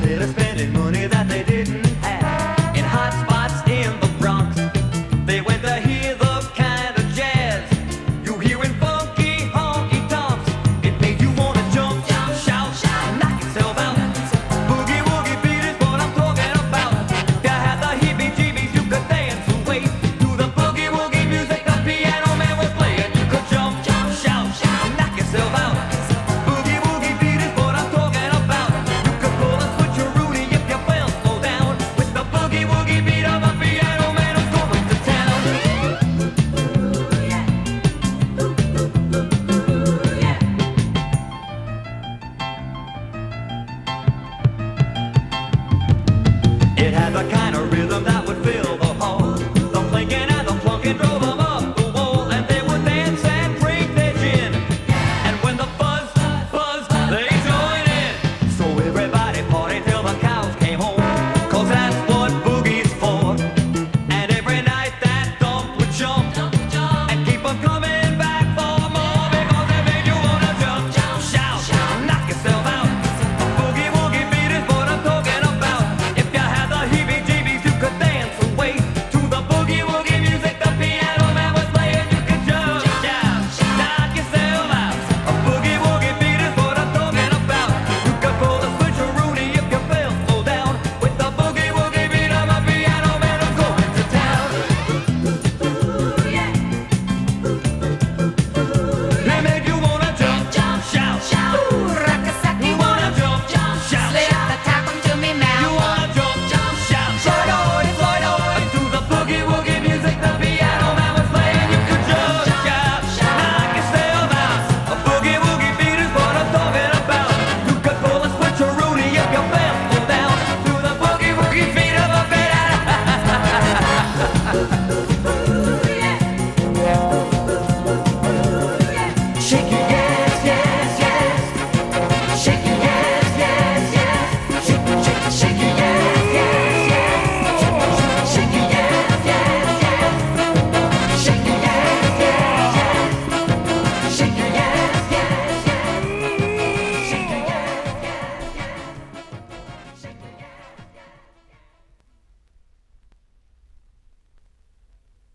They're spending money that they didn't have in hot spots in the Bronx. They went to hear the kind of jazz you hear in funky honky tonks. It made you wanna jump, shout, knock yourself out. Boogie woogie beat is what I'm talking about. If you had the heebie-jeebies, you could dance away to the boogie woogie music the piano man was playing. You could jump, shout, knock yourself out. Boogie woogie beat is what I'm talking about. You could pull a switcheroonie if you fell slow down with the boogie woogie beat of a piano man who's coming to town. It had the kind of